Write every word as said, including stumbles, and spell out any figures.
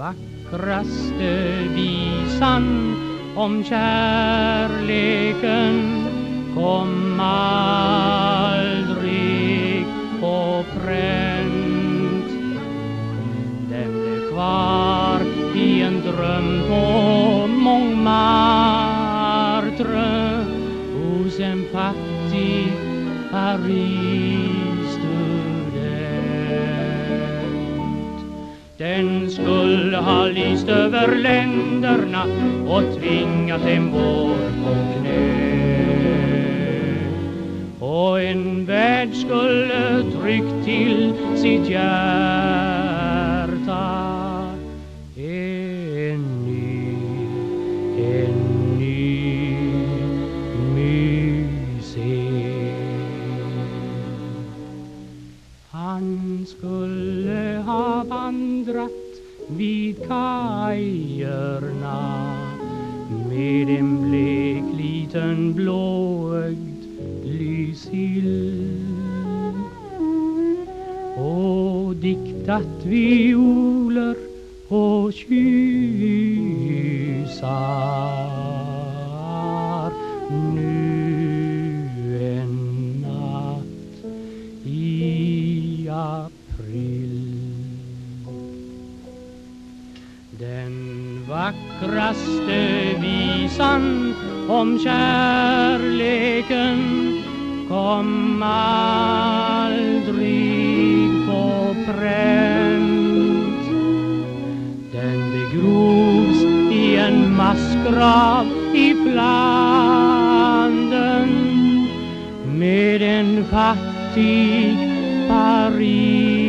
vackraste visan om kärleken kom aldrig på pränt. Den blev kvar i en dröm på Montmartre hos en fattig Paris-student. Den skulle ha lyst över länderna och tvingat dem bort på knä. Och en värld skulle tryckt till sitt hjärta en ny, en ny musik. Han skulle ha vandrat vid kajerna med en blek liten blåögd Lysill och diktat violer och kyssar nu en natt i april. Den vackraste visan om kärleken kom aldrig på pränt. Den begrovs i en massgrav i Flandern med en fattig Paris